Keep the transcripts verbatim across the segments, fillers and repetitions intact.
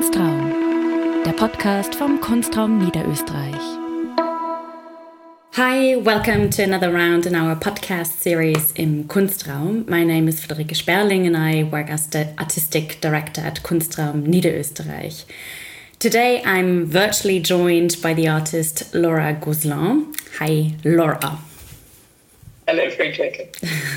Kunstraum, der Podcast vom Kunstraum Niederösterreich. Hi, welcome to another round in our podcast series im Kunstraum. My name is Friederike Sperling and I work as the Artistic Director at Kunstraum Niederösterreich. Today I'm virtually joined by the artist Laura Gozlan. Hi, Laura. Hello, Friederike.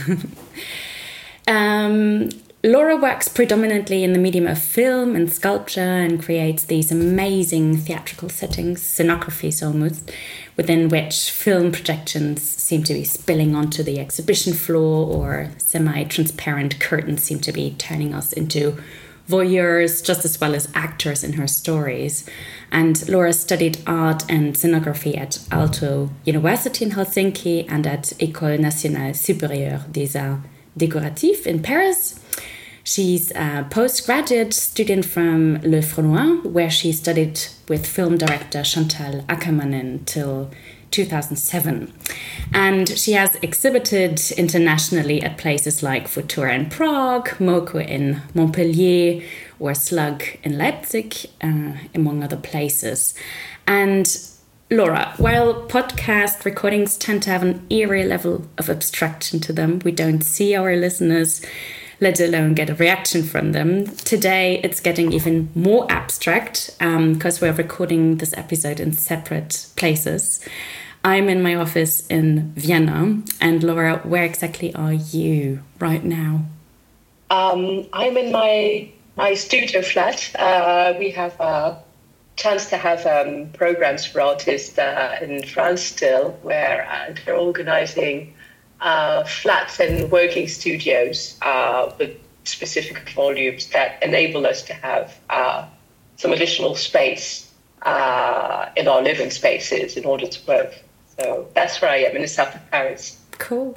um, Laura works predominantly in the medium of film and sculpture and creates these amazing theatrical settings, scenographies almost, within which film projections seem to be spilling onto the exhibition floor or semi-transparent curtains seem to be turning us into voyeurs just as well as actors in her stories. And Laura studied art and scenography at Aalto University in Helsinki and at École Nationale Supérieure des Arts Décoratifs in Paris. She's a postgraduate student from Le Fresnoy, where she studied with film director Chantal Akermanen till two thousand seven. And she has exhibited internationally at places like Futura in Prague, MOCO in Montpellier, or Slug in Leipzig, uh, among other places. And Laura, while podcast recordings tend to have an eerie level of abstraction to them, we don't see our listeners, let alone get a reaction from them. Today, it's getting even more abstract because um, we're recording this episode in separate places. I'm in my office in Vienna. And Laura, where exactly are you right now? Um, I'm in my, my studio flat. Uh, we have a chance to have um, programs for artists uh, in France still, where uh, they're organizing Uh, flats and working studios uh, with specific volumes that enable us to have uh, some additional space uh, in our living spaces in order to work. So that's where I am, in the south of Paris. Cool.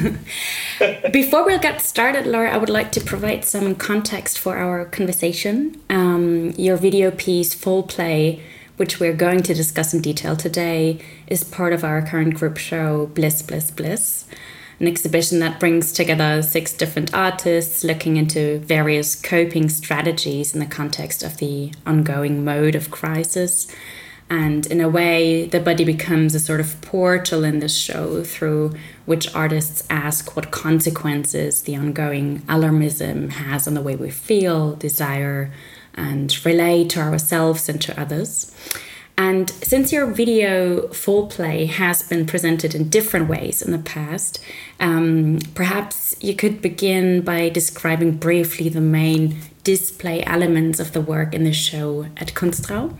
Before we get started, Laura, I would like to provide some context for our conversation. Um, your video piece, Full Play, which we're going to discuss in detail today, is part of our current group show, Bliss, Bliss, Bliss, an exhibition that brings together six different artists looking into various coping strategies in the context of the ongoing mode of crisis. And in a way, the body becomes a sort of portal in this show through which artists ask what consequences the ongoing alarmism has on the way we feel, desire, and relate to ourselves and to others. And since your video Full Play has been presented in different ways in the past, um, perhaps you could begin by describing briefly the main display elements of the work in the show at Kunstraum.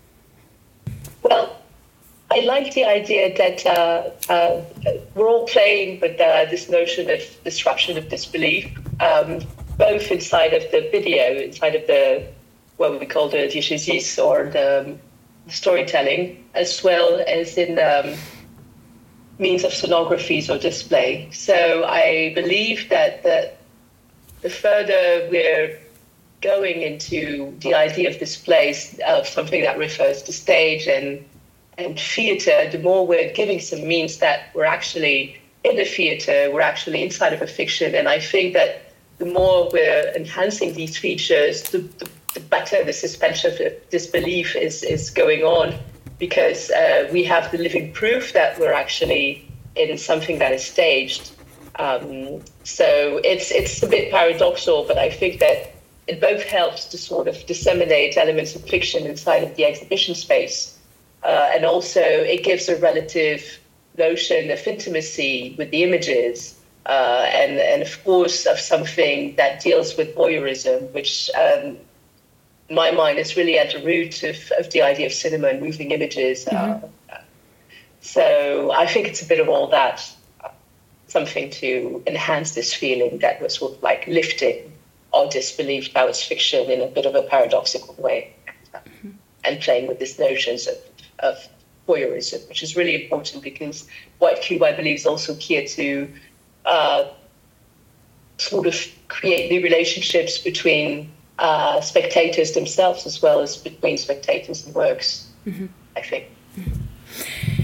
Well, I like the idea that uh, uh, we're all playing with uh, this notion of disruption of disbelief, um, both inside of the video, inside of the what we call the diegesis or the storytelling, as well as in um, means of sonographies or display. So I believe that the, the further we're going into the idea of displays, of something that refers to stage and and theatre, the more we're giving some means that we're actually in the theatre, we're actually inside of a fiction. And I think that the more we're enhancing these features, the, the the better the suspension of disbelief is, is going on, because uh, we have the living proof that we're actually in something that is staged. Um, so it's it's a bit paradoxal, but I think that it both helps to sort of disseminate elements of fiction inside of the exhibition space, uh, and also it gives a relative notion of intimacy with the images, uh, and, and of course of something that deals with voyeurism, which um, my mind is really at the root of, of the idea of cinema and moving images. Mm-hmm. Uh, so I think it's a bit of all that, uh, something to enhance this feeling that we're sort of like lifting our disbelief towards fiction in a bit of a paradoxical way, mm-hmm. and playing with these notions of, of voyeurism, which is really important because White Cube, I believe, is also key to uh, sort of create new relationships between Uh, spectators themselves as well as between spectators and works, mm-hmm. I think.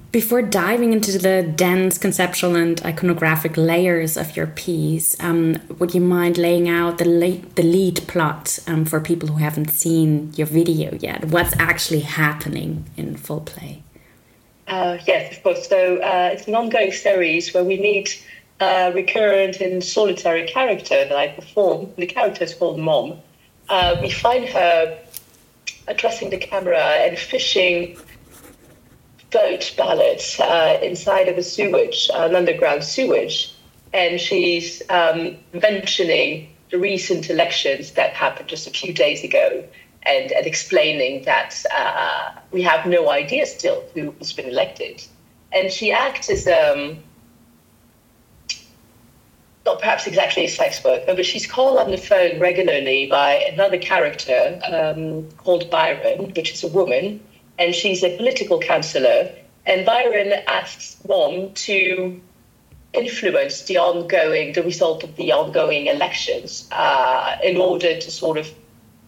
Before diving into the dense conceptual and iconographic layers of your piece, um, would you mind laying out the lead, the lead plot um, for people who haven't seen your video yet? What's actually happening in Full Play? Uh, yes, of course. So uh, it's an ongoing series where we meet a recurrent and solitary character that I perform. The character is called Mom. Uh, we find her addressing the camera and fishing boat ballots uh, inside of a sewage, uh, an underground sewage. And she's um, mentioning the recent elections that happened just a few days ago and, and explaining that uh, we have no idea still who has been elected. And she acts as, um, not perhaps exactly a sex worker, but she's called on the phone regularly by another character um, called Byron, which is a woman. And she's a political counsellor. And Byron asks Mom to influence the ongoing, the result of the ongoing elections uh, in order to sort of,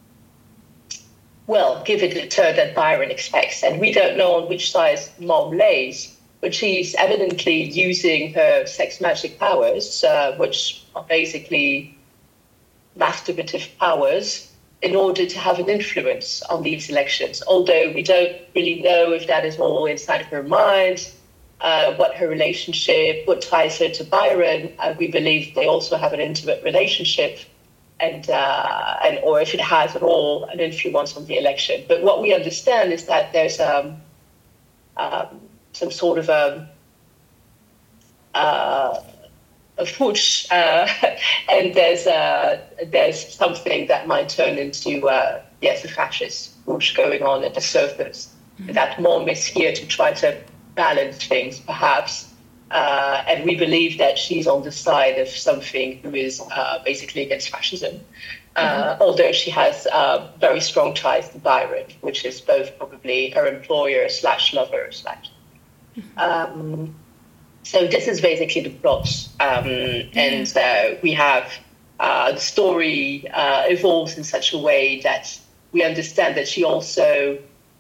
well, give it the turn that Byron expects. And we don't know on which side Mom lays, but she's evidently using her sex magic powers, uh, which are basically masturbative powers, in order to have an influence on these elections, although we don't really know if that is all inside of her mind, uh, what her relationship, what ties her to Byron. Uh, we believe they also have an intimate relationship, and uh, and or if it has at all an influence on the election. But what we understand is that there's um, um, some sort of a, uh, a putsch, uh, and there's uh, there's something that might turn into uh, yes, a fascist putsch going on at the surface. Mm-hmm. That Mom is here to try to balance things, perhaps, uh, and we believe that she's on the side of something who is uh, basically against fascism. Uh, mm-hmm. Although she has uh, very strong ties to Byron, which is both probably her employer slash lover slash. Mm-hmm. Um, So this is basically the plot, um, and uh, we have uh, the story uh, evolves in such a way that we understand that she also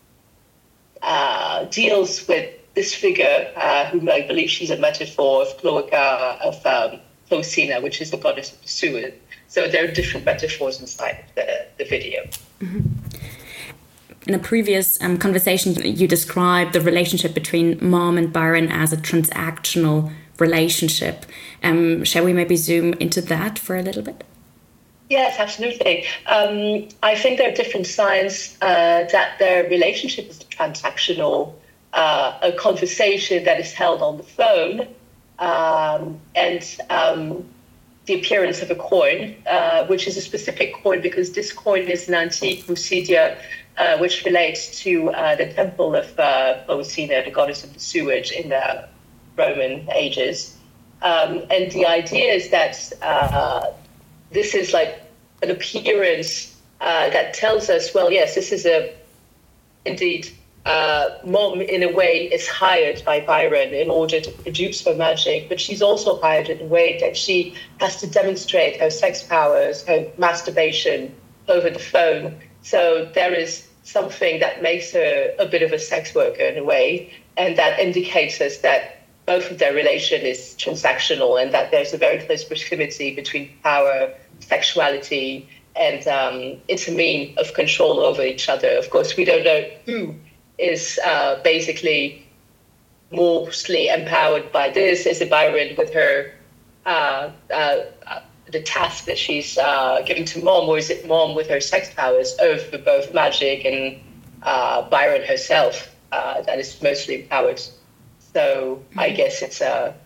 uh, deals with this figure, uh, whom I believe she's a metaphor of Cloaca, of um, Clocina, which is the goddess of the sewer. So there are different metaphors inside of the, the video. Mm-hmm. In a previous um, conversation, you described the relationship between Mom and Byron as a transactional relationship. Um, shall we maybe zoom into that for a little bit? Yes, absolutely. Um, I think there are different signs uh, that their relationship is transactional, uh, a conversation that is held on the phone, um, and um, the appearance of a coin, uh, which is a specific coin because this coin is an antique Rucidia, Uh, which relates to uh, the temple of uh, Clocina, the goddess of the sewage in the Roman ages. Um, and the idea is that uh, this is like an appearance uh, that tells us, well, yes, this is a, indeed, uh, Mom in a way is hired by Byron in order to produce her magic, but she's also hired in a way that she has to demonstrate her sex powers, her masturbation over the phone. So there is something that makes her a bit of a sex worker in a way, and that indicates us that both of their relation is transactional and that there's a very close proximity between power, sexuality, and um, it's a mean of control over each other. Of course, we don't know who is uh, basically mostly empowered by this. Is it Byron with her uh, uh, the task that she's uh, giving to Mom, or is it Mom with her sex powers over both magic and uh, Byron herself uh, that is mostly empowered? So mm-hmm. I guess it's a uh,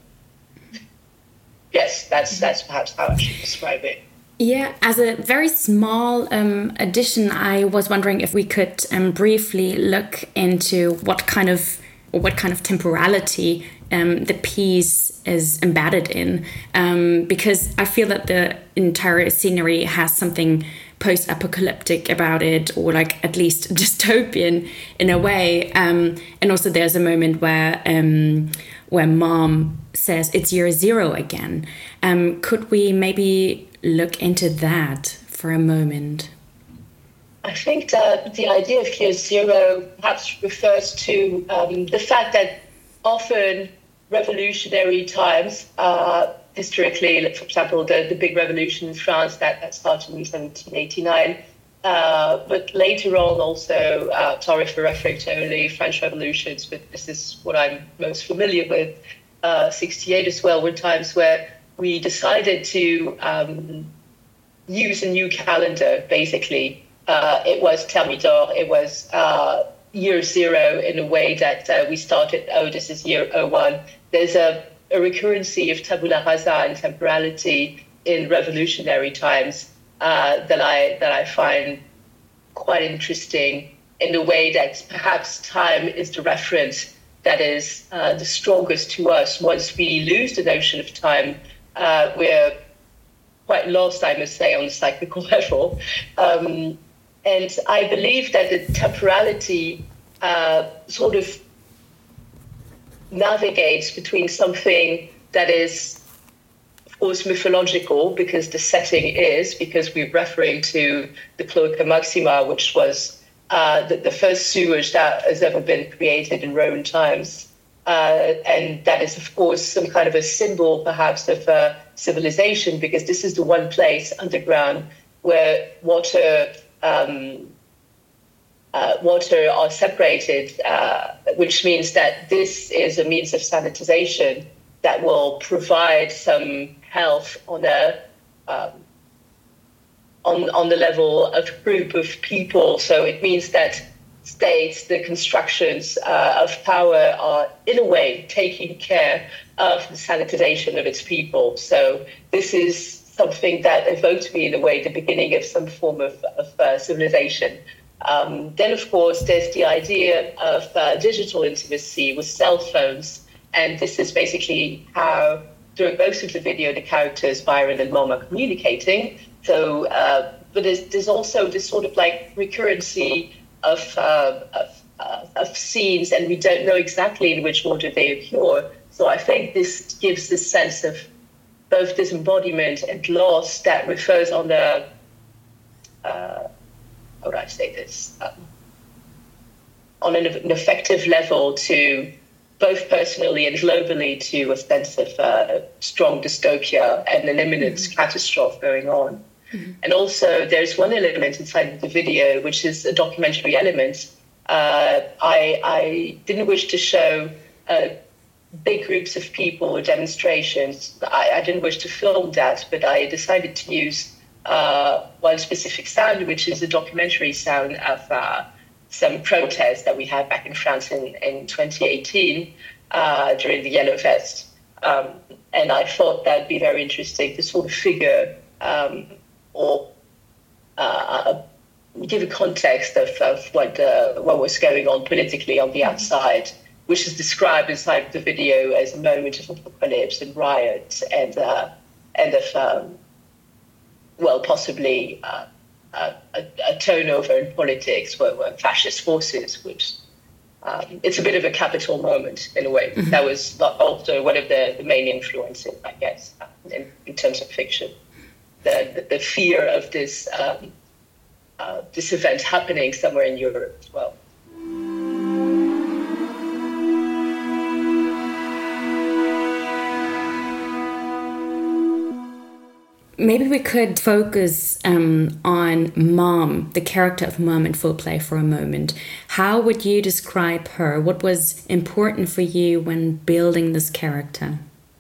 yes, that's that's perhaps how I should describe it. Yeah, as a very small um, addition, I was wondering if we could um, briefly look into what kind of or what kind of temporality um, the piece is embedded in, um, because I feel that the entire scenery has something post-apocalyptic about it, or like at least dystopian in a way. Um, and also there's a moment where um, where Mom says it's year zero again. Um, could we maybe look into that for a moment? I think that the idea of year zero perhaps refers to um, the fact that often revolutionary times, uh, historically, like, for example, the, the big revolution in France that, that started in seventeen eighty-nine, uh, but later on also uh, Tarif only French revolutions, but this is what I'm most familiar with, uh, sixty-eight as well, were times where we decided to um, use a new calendar, basically. Uh, it was Thermidor, it was uh, year zero in a way that uh, we started, oh, this is year oh one. There's a, a recurrency of tabula rasa and temporality in revolutionary times uh, that I that I find quite interesting, in the way that perhaps time is the reference that is uh, the strongest to us. Once we lose the notion of time, uh, we're quite lost, I must say, on the cyclical level. Um, and I believe that the temporality uh, sort of navigates between something that is, of course, mythological, because the setting is, because we're referring to the Cloaca Maxima, which was uh, the, the first sewage that has ever been created in Roman times. Uh, and that is, of course, some kind of a symbol, perhaps, of uh, civilization, because this is the one place underground where water um, uh, water are separated, uh, which means that this is a means of sanitization that will provide some health on a um, on on the level of a group of people. So it means that states, the constructions uh, of power are, in a way, taking care of the sanitization of its people. So this is something that evoked me, in a way, the beginning of some form of, of uh, civilization. Um, then, of course, there's the idea of uh, digital intimacy with cell phones. And this is basically how, during most of the video, the characters, Byron and Mom, are communicating. So, uh, but there's, there's also this sort of like recurrency Of, uh, of, uh, of scenes, and we don't know exactly in which order they occur. So I think this gives this sense of both disembodiment and loss that refers on the, uh, how would I say this, um, on an, an effective level to both personally and globally to a sense of uh, strong dystopia and an imminent mm-hmm. catastrophe going on. Mm-hmm. And also, there's one element inside of the video, which is a documentary element. Uh, I, I didn't wish to show uh, big groups of people or demonstrations. I, I didn't wish to film that, but I decided to use uh, one specific sound, which is a documentary sound of uh, some protests that we had back in France in, in twenty eighteen uh, during the Yellow Vest. Um, and I thought that'd be very interesting to sort of figure um, or uh, give a context of, of what uh, what was going on politically on the outside, which is described inside the video as a moment of apocalypse and riots and uh, and of um, well, possibly uh, a, a turnover in politics where, where fascist forces would. Um, it's a bit of a capital moment in a way. Mm-hmm. That was also one of the, the main influences, I guess, in, in terms of fiction. The, the, the fear of this um, uh, this event happening somewhere in Europe as well. Maybe we could focus um, on Mom, the character of Mom in Full Play for a moment. How would you describe her? What was important for you when building this character?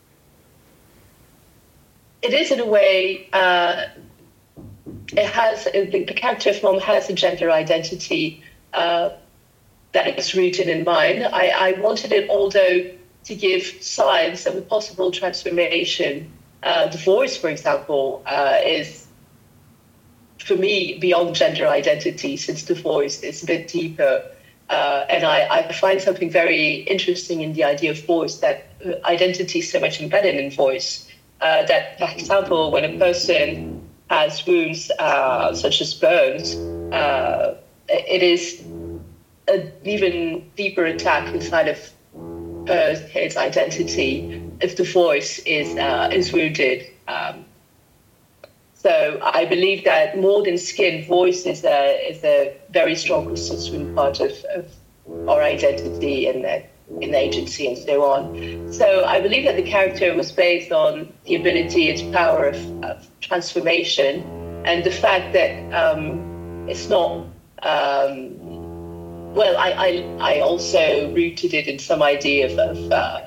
It is, in a way, uh, it has the, the character of Mom has a gender identity uh, that is rooted in mine. I, I wanted it, although, to give signs of a possible transformation. Uh, the voice, for example, uh, is, for me, beyond gender identity, since the voice is a bit deeper. Uh, and I, I find something very interesting in the idea of voice, that identity is so much embedded in voice. Uh, that, for example, when a person has wounds uh, such as burns, uh, it is an even deeper attack inside of her, his identity if the voice is uh, is wounded. Um, so I believe that more than skin, voice is a is a very strong constituent part of, of our identity, and that in agency and so on. So I believe that the character was based on the ability and power of, of transformation, and the fact that um, it's not, um, well, I, I, I also rooted it in some idea of, of uh,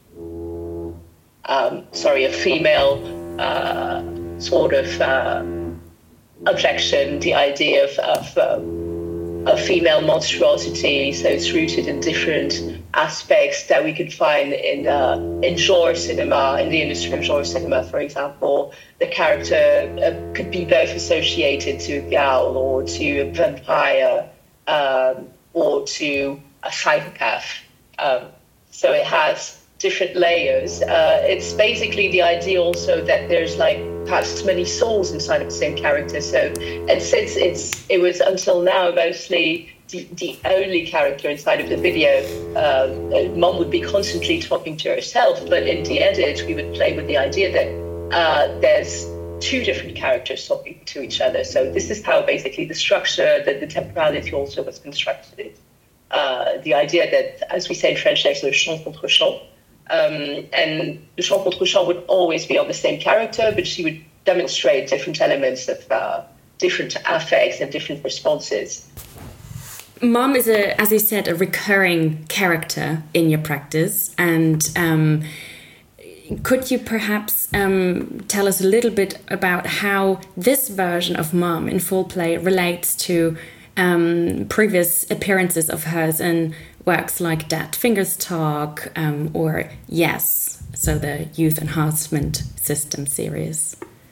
um, sorry, a female uh, sort of uh, objection, the idea of, of um, a female monstrosity. So it's rooted in different aspects that we could find in uh, in genre cinema, in the industry of genre cinema, for example. The character uh, could be both associated to a gal or to a vampire um, or to a psychopath. Um, so it has different layers. Uh, it's basically the idea also that there's like perhaps many souls inside of the same character. So, and since it's it was until now mostly the, the only character inside of the video, uh, Mom would be constantly talking to herself, but in the edit we would play with the idea that uh, there's two different characters talking to each other. So this is how basically the structure, the, the temporality also was constructed. Uh, the idea that, as we say in French, there's le champ contre champ. Um, and the champ contre champ would always be on the same character, but she would demonstrate different elements of uh, different affects and different responses. Mom is, a, as you said, a recurring character in your practice. And um, could you perhaps um, tell us a little bit about how this version of Mom in full play relates to um, previous appearances of hers in works like Dead Fingers Talk um, or Yes, so the Youth Enhancement System series?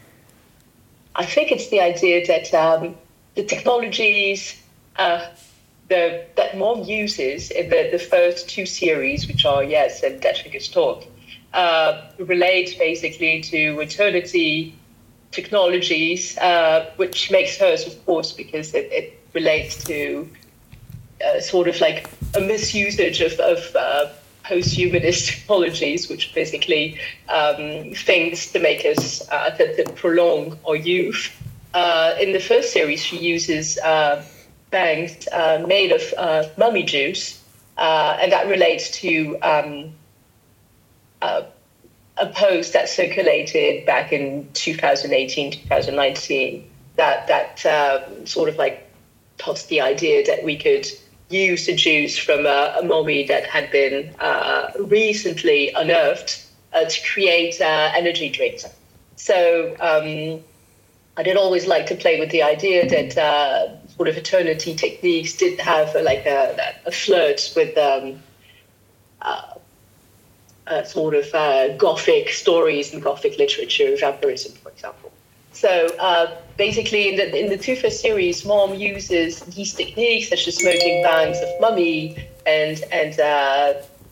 I think it's the idea that um, the technologies uh, the, that Mom uses in the, the first two series, which are Yes and Dead Fingers Talk, uh, relate basically to eternity technologies, uh, which makes hers, of course, because it, it relates to uh, sort of like a misusage of, of uh, post-humanist technologies, which basically um, things to make us, uh, to, to prolong our youth. Uh, in the first series, she uses uh, bangs uh, made of uh, mummy juice, uh, and that relates to um, uh, a post that circulated back in two thousand eighteen, two thousand nineteen, that, that uh, sort of like tossed the idea that we could use the juice from a, a mummy that had been uh, recently unearthed uh, to create uh, energy drinks. So um, I did always like to play with the idea that uh, sort of eternity techniques did have a, like a, a flirt with um, uh, uh, sort of uh, Gothic stories and Gothic literature, vampirism, for example. So uh, basically, in the in the two first series, Mom uses these techniques such as smoking bangs of mummy and and uh,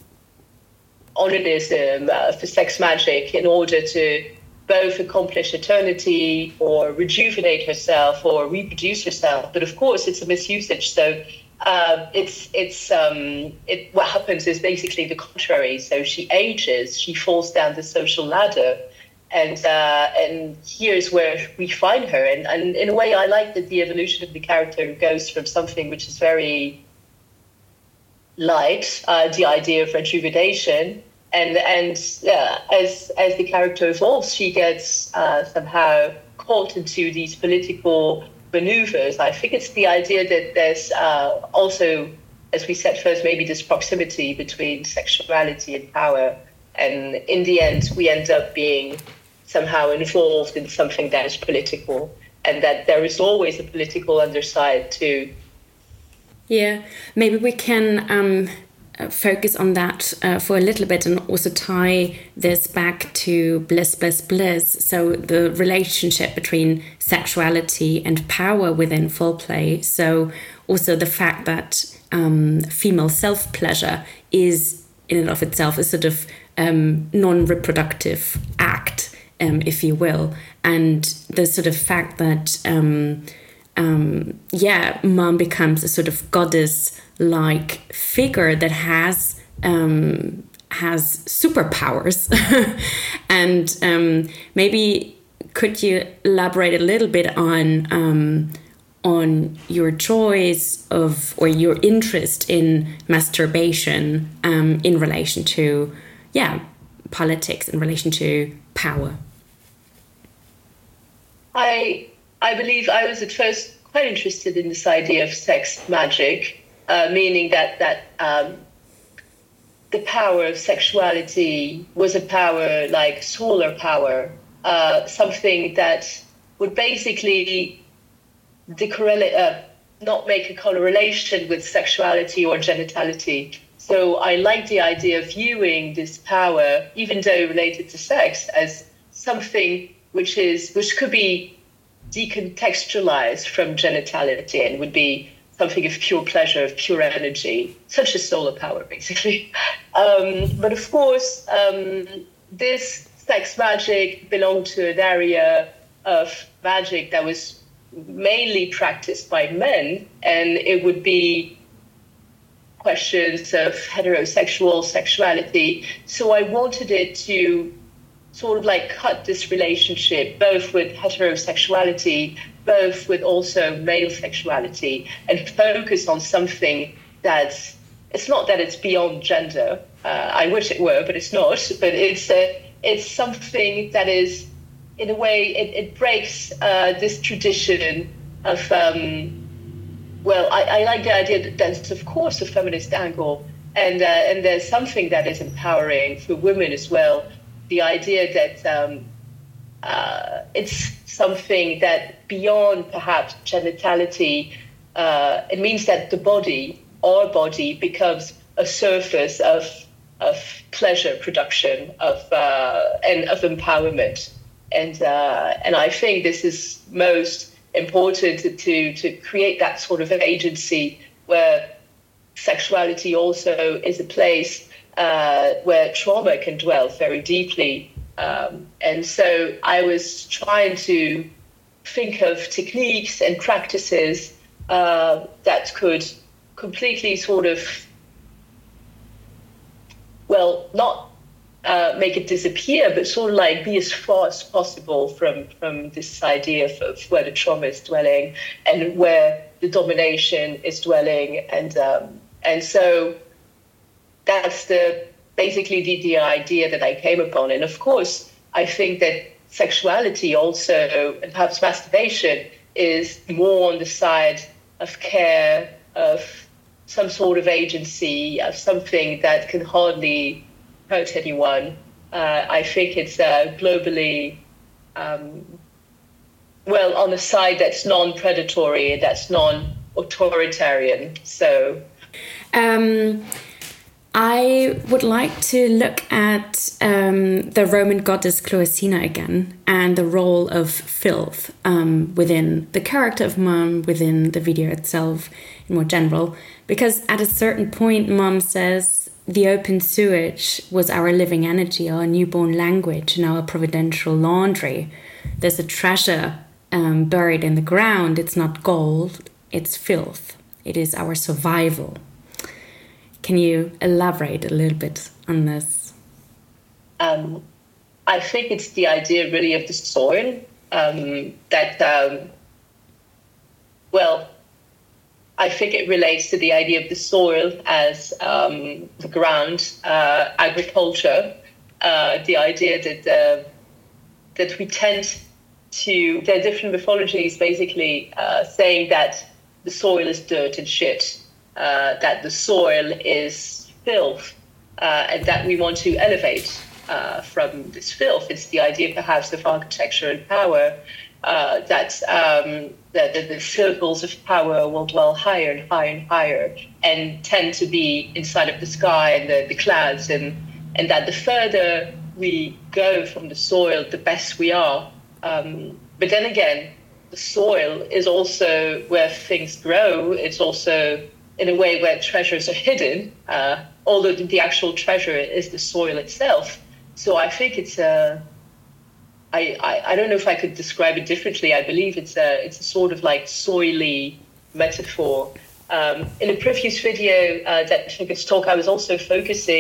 onanism uh, for sex magic in order to both accomplish eternity or rejuvenate herself or reproduce herself. But of course, it's a misusage. So uh, it's it's um, it. What happens is basically the contrary. So she ages, she falls down the social ladder. And uh, and here's where we find her. And, and in a way, I like that the evolution of the character goes from something which is very light, uh, the idea of rejuvenation, and and uh, as as the character evolves, she gets uh, somehow caught into these political maneuvers. I think it's the idea that there's uh, also, as we said first, maybe this proximity between sexuality and power. And in the end, we end up being somehow involved in something that is political, and that there is always a political underside too. Yeah, maybe we can um, focus on that uh, for a little bit and also tie this back to Bliss, Bliss, Bliss. So the relationship between sexuality and power within full play. So also the fact that um, female self-pleasure is in and of itself a sort of um, non-reproductive act, um, if you will. And the sort of fact that, um, um, yeah, Mom becomes a sort of goddess-like figure that has um, has superpowers. And um, maybe could you elaborate a little bit on um, on your choice of or your interest in masturbation um, in relation to, yeah, politics, in relation to power? I I believe I was at first quite interested in this idea of sex magic, uh, meaning that that um, the power of sexuality was a power like solar power, uh, something that would basically decorrelate, uh, not make a correlation with sexuality or genitality. So I like the idea of viewing this power, even though related to sex, as something which is which could be decontextualized from genitality and would be something of pure pleasure, of pure energy, such as solar power, basically. Um, but of course, um, this sex magic belonged to an area of magic that was mainly practiced by men, and it would be questions of heterosexual sexuality. So I wanted it to sort of like cut this relationship, both with heterosexuality, both with also male sexuality, and focus on something that's, it's not that it's beyond gender. Uh, I wish it were, but it's not. But it's a, it's something that is, in a way, it, it breaks uh, this tradition of, um, well, I, I like the idea that there's, of course, a feminist angle, and uh, and there's something that is empowering for women as well. The idea that um, uh, it's something that beyond perhaps genitality, uh, it means that the body, our body, becomes a surface of of pleasure production, of uh, and of empowerment, and uh, and I think this is most important to, to to create that sort of agency where sexuality also is a place Uh, where trauma can dwell very deeply. Um, and so I was trying to think of techniques and practices uh, that could completely sort of, well, not uh, make it disappear, but sort of like be as far as possible from, from this idea of, of where the trauma is dwelling and where the domination is dwelling. And, um, and so that's the basically the, the idea that I came upon. And of course, I think that sexuality also, and perhaps masturbation, is more on the side of care, of some sort of agency, of something that can hardly hurt anyone. Uh, I think it's uh, globally, um, well, on a side that's non-predatory, that's non-authoritarian. So... Um... I would like to look at um, the Roman goddess Cloacina again and the role of filth um, within the character of Mum, within the video itself, in more general. Because at a certain point, Mum says the open sewage was our living energy, our newborn language, and our providential laundry. There's a treasure um, buried in the ground. It's not gold, it's filth. It is our survival. Can you elaborate a little bit on this? Um, I think it's the idea really of the soil um, that, um, well, I think it relates to the idea of the soil as um, the ground, uh, agriculture, uh, the idea that uh, that we tend to, there are different mythologies basically uh, saying that the soil is dirt and shit. Uh, that the soil is filth, uh, and that we want to elevate uh, from this filth. It's the idea, perhaps, of architecture and power, uh, that um, the, the, the circles of power will dwell higher and higher and higher, and tend to be inside of the sky and the, the clouds, and, and that the further we go from the soil, the best we are. Um, but then again, the soil is also where things grow. It's also in a way where treasures are hidden, uh, although the actual treasure is the soil itself. So I think it's a, I, I, I don't know if I could describe it differently. I believe it's a, it's a sort of like soily metaphor. Um, in a previous video uh, that I think it's talk, I was also focusing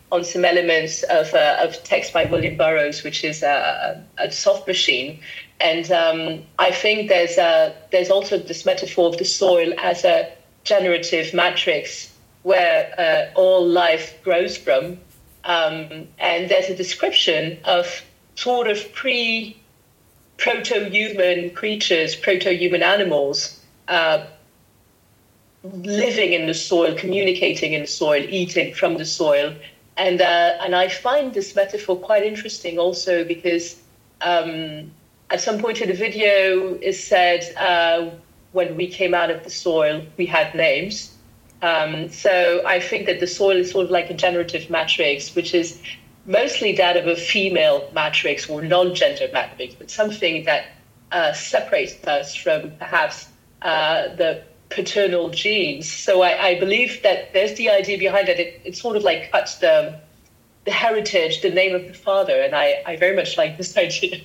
on some elements of uh, of text by William Burroughs, which is a, a soft machine. And um, I think there's a, there's also this metaphor of the soil as a generative matrix where uh, all life grows from. Um, and there's a description of sort of pre, proto-human creatures, proto-human animals uh, living in the soil, communicating in the soil, eating from the soil. And uh, and I find this metaphor quite interesting also because um, at some point in the video is said, uh, when we came out of the soil, we had names. Um, so I think that the soil is sort of like a generative matrix, which is mostly that of a female matrix or non-gender matrix, but something that uh, separates us from perhaps uh, the paternal genes. So I, I believe that there's the idea behind it. It, it sort of like cuts the, the heritage, the name of the father, and I, I very much like this idea.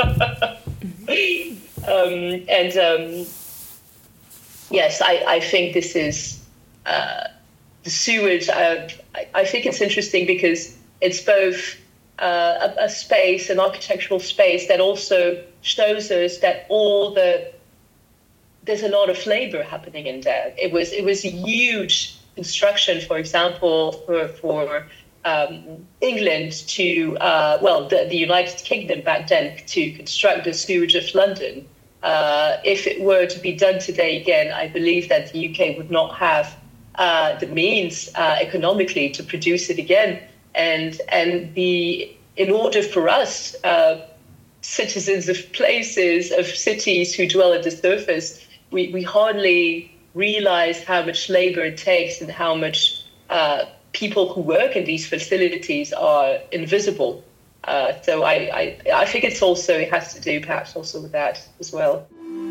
um, and um, yes, I, I think this is uh, the sewage. Uh, I, I think it's interesting because it's both uh, a, a space, an architectural space that also shows us that all the there's a lot of labor happening in there. It was it was a huge construction, for example, for for. Um, England to, uh, well, the, the United Kingdom back then to construct the sewage of London. Uh, if it were to be done today again, I believe that the U K would not have uh, the means uh, economically to produce it again. And and the in order for us, uh, citizens of places, of cities who dwell at the surface, we, we hardly realize how much labor it takes and how much uh, people who work in these facilities are invisible. Uh, so I, I, I think it's also, it has to do perhaps also with that as well.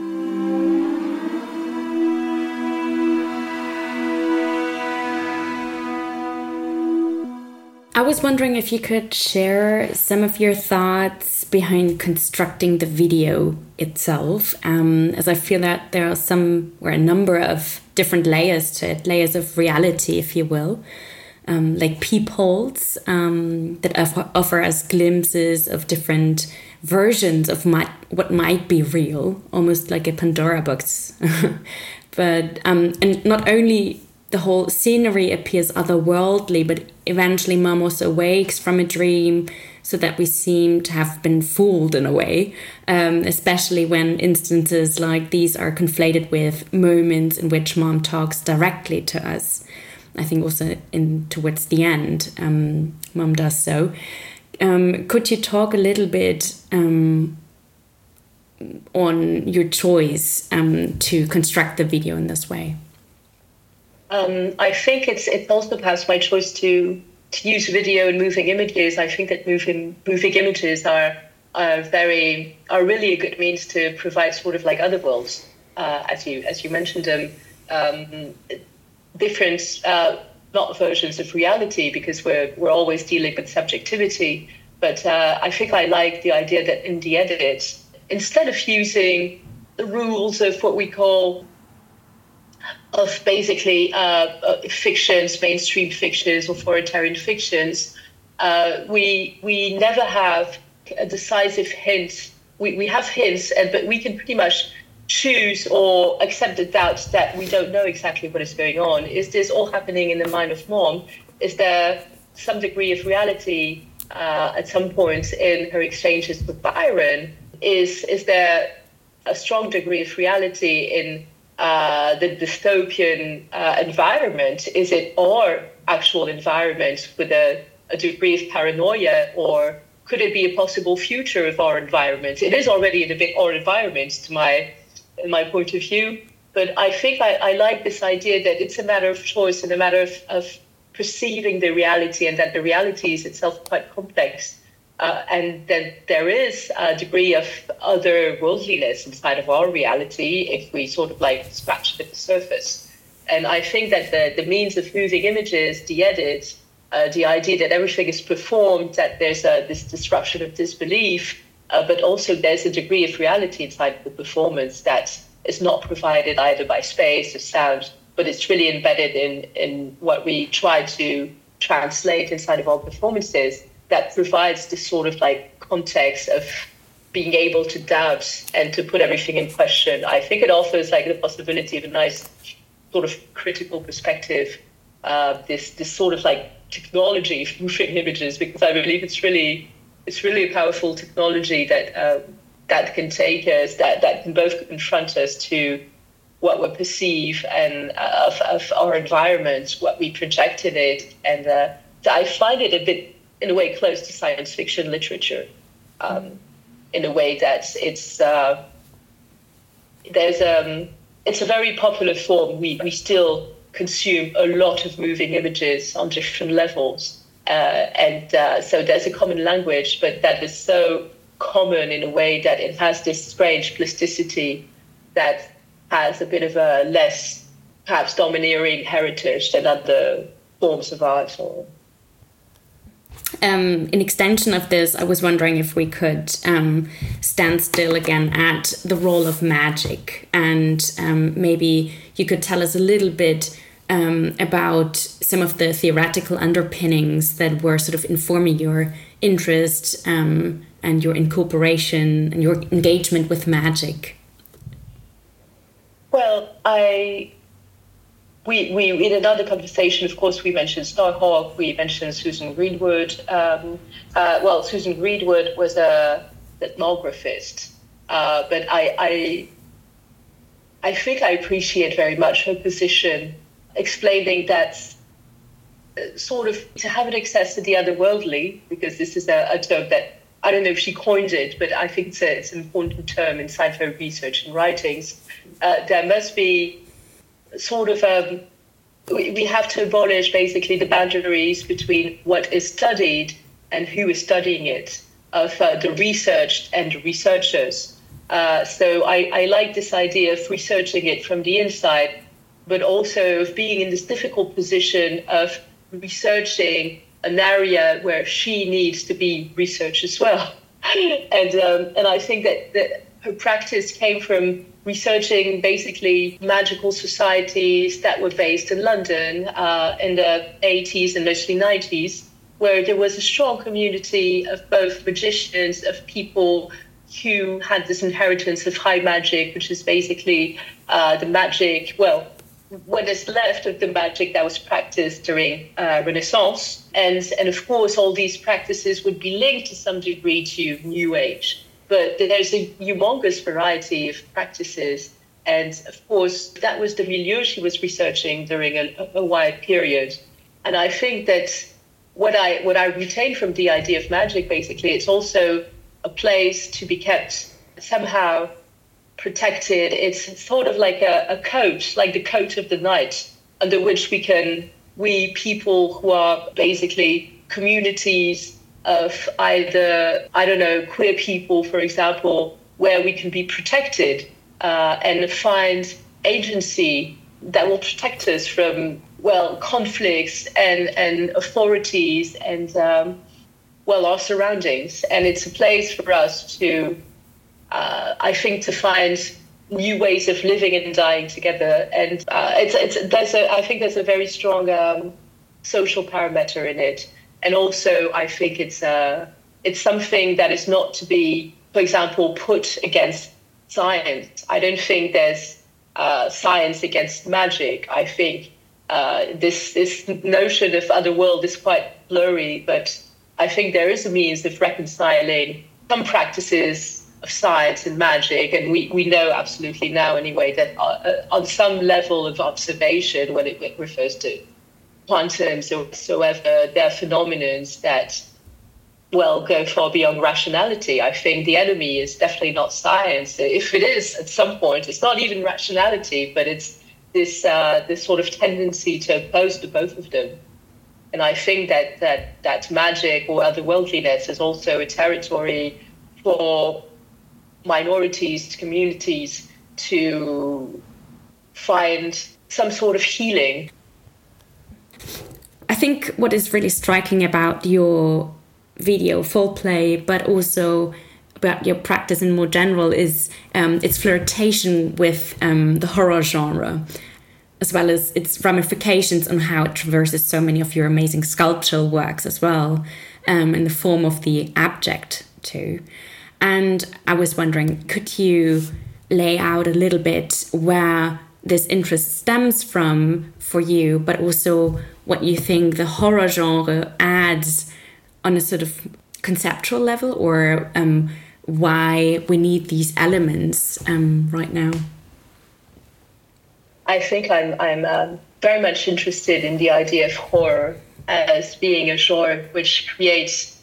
I was wondering if you could share some of your thoughts behind constructing the video itself, um, as I feel that there are some, or a number of different layers to it, layers of reality, if you will. Um, like peepholes um, that offer, offer us glimpses of different versions of might, what might be real, almost like a Pandora box. But um, and not only the whole scenery appears otherworldly, but eventually Mom also wakes from a dream, so that we seem to have been fooled in a way, um, especially when instances like these are conflated with moments in which Mom talks directly to us. I think also in towards the end, um, Mom does so. Um, could you talk a little bit um, on your choice um, to construct the video in this way? Um, I think it's it's also perhaps my choice to to use video and moving images. I think that moving moving images are are very are really a good means to provide sort of like other worlds, uh, as you as you mentioned them. Um, different, uh, not versions of reality, because we're we're always dealing with subjectivity. But uh, I think I like the idea that in the edit, instead of using the rules of what we call of basically uh, uh, fictions, mainstream fictions, authoritarian fictions, uh, we we never have a decisive hint. We we have hints, and but we can pretty much choose or accept the doubts that we don't know exactly what is going on. Is this all happening in the mind of Mom? Is there some degree of reality uh, at some point in her exchanges with Byron? Is is there a strong degree of reality in uh, the dystopian uh, environment? Is it our actual environment with a, a degree of paranoia, or could it be a possible future of our environment? It is already in a bit our environment, to my in my point of view. But I think I, I like this idea that it's a matter of choice and a matter of, of perceiving the reality, and that the reality is itself quite complex. Uh, and that there is a degree of otherworldliness inside of our reality if we sort of like scratch it at the surface. And I think that the, the means of moving images, the edit, uh, the idea that everything is performed, that there's a, this disruption of disbelief, Uh, but also there's a degree of reality inside the performance that is not provided either by space or sound, but it's really embedded in, in what we try to translate inside of our performances that provides this sort of like context of being able to doubt and to put everything in question. I think it offers like the possibility of a nice sort of critical perspective, uh, this this sort of like technology of moving images, because I believe it's really it's really a powerful technology that uh, that can take us, that, that can both confront us to what we perceive and uh, of, of our environment, what we project in it. And uh, I find it a bit, in a way, close to science fiction literature, um, in a way that it's uh, there's um it's a very popular form. We we still consume a lot of moving images on different levels, uh, and uh, so there's a common language, but that is so common in a way that it has this strange plasticity that has a bit of a less, perhaps, domineering heritage than other forms of art. Or Um, in extension of this, I was wondering if we could um, stand still again at the role of magic, and um, maybe you could tell us a little bit um, about some of the theoretical underpinnings that were sort of informing your interest um, and your incorporation and your engagement with magic. Well, I... We, we in another conversation, of course, we mentioned Starhawk, we mentioned Susan Greenwood. Um, uh, well, Susan Greenwood was a ethnographist, uh, but I, I I think I appreciate very much her position, explaining that uh, sort of to have an access to the otherworldly, because this is a, a term that, I don't know if she coined it, but I think it's, a, it's an important term inside her research and writings. Uh, there must be sort of, um, we, we have to abolish basically the boundaries between what is studied and who is studying it, of uh, the researched and researchers. Uh, so I, I like this idea of researching it from the inside, but also of being in this difficult position of researching an area where she needs to be researched as well. and um, and I think that, that her practice came from researching basically magical societies that were based in London uh, in the eighties and mostly nineties, where there was a strong community of both magicians, of people who had this inheritance of high magic, which is basically uh, the magic, well, what is left of the magic that was practiced during uh, Renaissance. And, and of course, all these practices would be linked to some degree to New Age. But there's a humongous variety of practices. And of course, that was the milieu she was researching during a, a wide period. And I think that what I what I retain from the idea of magic, basically, it's also a place to be kept somehow protected. It's sort of like a, a coat, like the coat of the night, under which we can, we people who are basically communities of either, I don't know, queer people, for example, where we can be protected uh, and find agency that will protect us from, well, conflicts and, and authorities and, um, well, our surroundings. And it's a place for us to, uh, I think, to find new ways of living and dying together. And uh, it's, it's, there's a, I think there's a very strong um, social parameter in it. And also, I think it's uh, it's something that is not to be, for example, put against science. I don't think there's uh, science against magic. I think uh, this this notion of other world is quite blurry, but I think there is a means of reconciling some practices of science and magic. And we, we know absolutely now, anyway, that uh, on some level of observation, when it, it refers to quantums or whatsoever, there are phenomena that, well, go far beyond rationality. I think the enemy is definitely not science. If it is, at some point, it's not even rationality, but it's this uh, this sort of tendency to oppose to both of them. And I think that that, that magic or otherworldliness is also a territory for minorities, communities to find some sort of healing. I think what is really striking about your video Foulplay, but also about your practice in more general, is um, its flirtation with um, the horror genre. as well as its ramifications on how it traverses so many of your amazing sculptural works as well, um, in the form of the abject too. And I was wondering, could you lay out a little bit where this interest stems from for you, but also what you think the horror genre adds on a sort of conceptual level, or um, why we need these elements um, right now? I think I'm I'm um, very much interested in the idea of horror as being a genre which creates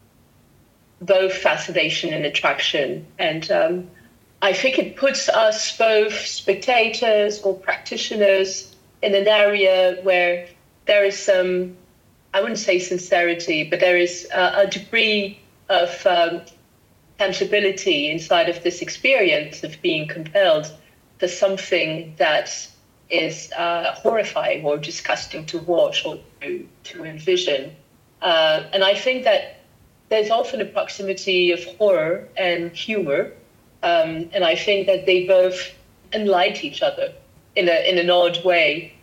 both fascination and attraction. And um, I think it puts us both spectators or practitioners in an area where there is some, I wouldn't say sincerity, but there is a, a degree of um, tangibility inside of this experience of being compelled to something that is uh, horrifying or disgusting to watch or to, to envision. Uh, and I think that there's often a proximity of horror and humor. Um, and I think that they both enlight each other in a in an odd way.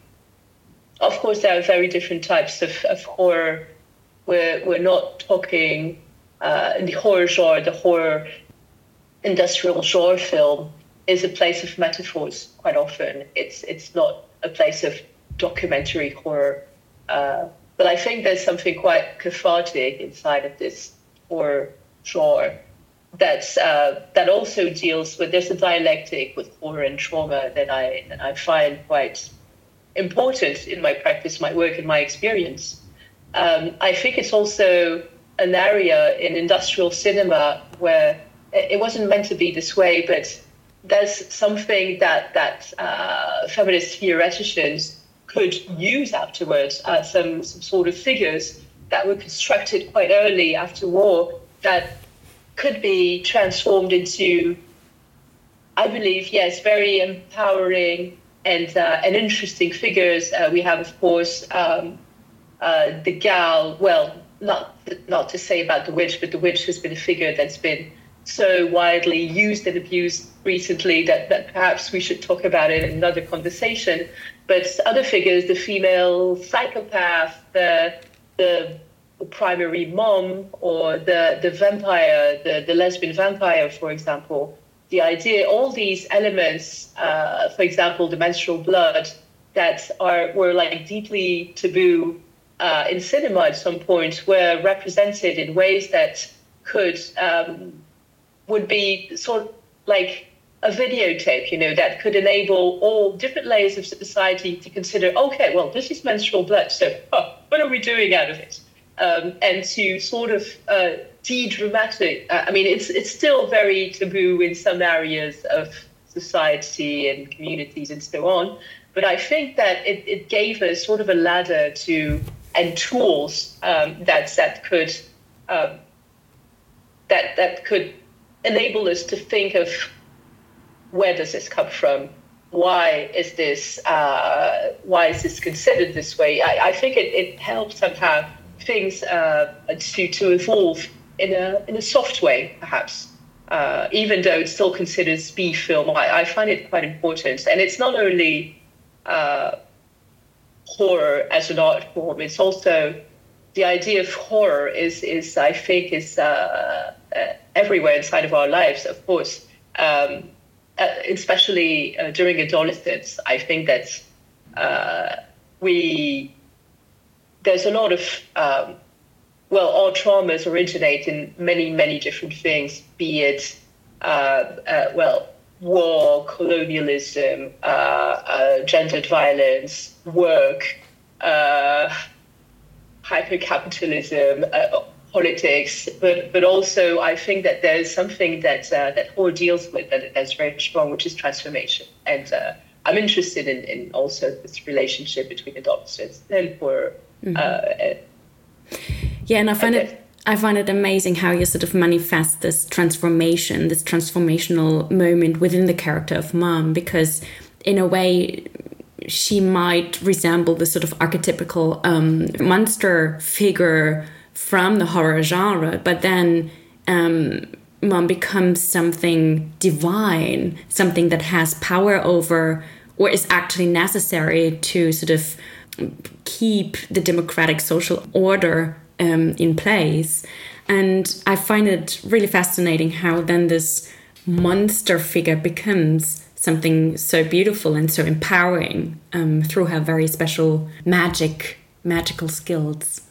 Of course, there are very different types of, of horror. We're, we're not talking uh, in the horror genre, the horror industrial genre film is a place of metaphors quite often. It's it's not a place of documentary horror. Uh, but I think there's something quite cathartic inside of this horror genre that's, uh, that also deals with, there's a dialectic with horror and trauma that I, that I find quite important in my practice, my work, and my experience. Um, I think it's also an area in industrial cinema where it wasn't meant to be this way, but there's something that that uh, feminist theoreticians could use afterwards, uh, some, some sort of figures that were constructed quite early after war that could be transformed into, I believe, yes, very empowering and uh, and interesting figures. Uh, we have, of course, um, uh, the gal, well, not not to say about the witch, but the witch has been a figure that's been so widely used and abused recently that, that perhaps we should talk about it in another conversation. But other figures, the female psychopath, the the, the primary mom, or the, the vampire, the, the lesbian vampire, for example, the idea, all these elements, uh, for example, the menstrual blood, that are were like deeply taboo uh, in cinema at some point, were represented in ways that could um, would be sort of like a videotape, you know, that could enable all different layers of society to consider, okay, well, this is menstrual blood, so oh, what are we doing out of it? Um, and to sort of uh, de-dramatic, uh, I mean, it's it's still very taboo in some areas of society and communities and so on, but I think that it, it gave us sort of a ladder to, and tools um, that, that could, um, that that could enable us to think of, where does this come from? Why is this? Uh, why is this considered this way? I, I think it, it helps somehow things uh, to to evolve in a in a soft way, perhaps. Uh, even though it's still considered B film, I, I find it quite important. And it's not only uh, horror as an art form; it's also the idea of horror is is I think is. Uh, uh, everywhere inside of our lives, of course, um, uh, especially uh, during adolescence. I think that uh, we, there's a lot of, um, well, our traumas originate in many, many different things, be it, uh, uh, well, war, colonialism, uh, uh, gendered violence, work, uh, hypercapitalism, uh, politics, but but also I think that there's something that uh, that horror deals with that that's very strong, which is transformation. And uh, I'm interested in, in also this relationship between adolescence and horror. Mm-hmm. Uh, yeah, and I find and it I find it amazing how you sort of manifest this transformation, this transformational moment within the character of Mom, because in a way she might resemble the sort of archetypical um, monster figure from the horror genre, but then um, Mom becomes something divine, something that has power over or is actually necessary to sort of keep the democratic social order um, in place. And I find it really fascinating how then this monster figure becomes something so beautiful and so empowering um, through her very special magic, magical skills.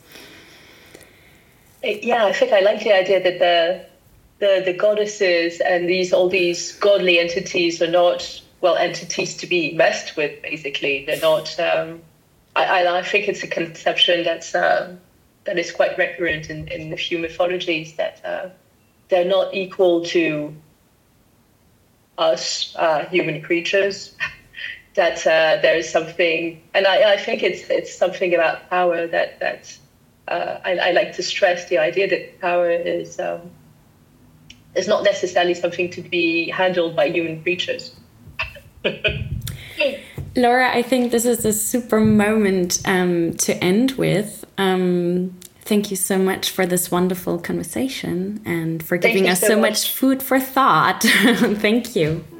Yeah, I think I like the idea that the the the goddesses and these all these godly entities are not, well, entities to be messed with. Basically, they're not. Um, I, I think it's a conception that's uh, that is quite recurrent in, in a few mythologies, that uh, they're not equal to us uh, human creatures. That uh, there is something, and I, I think it's it's something about power that that. Uh, I, I like to stress the idea that power is um, is not necessarily something to be handled by human creatures. Laura, I think this is a super moment um, to end with. Um, thank you so much for this wonderful conversation and for giving us so much. much food for thought. Thank you.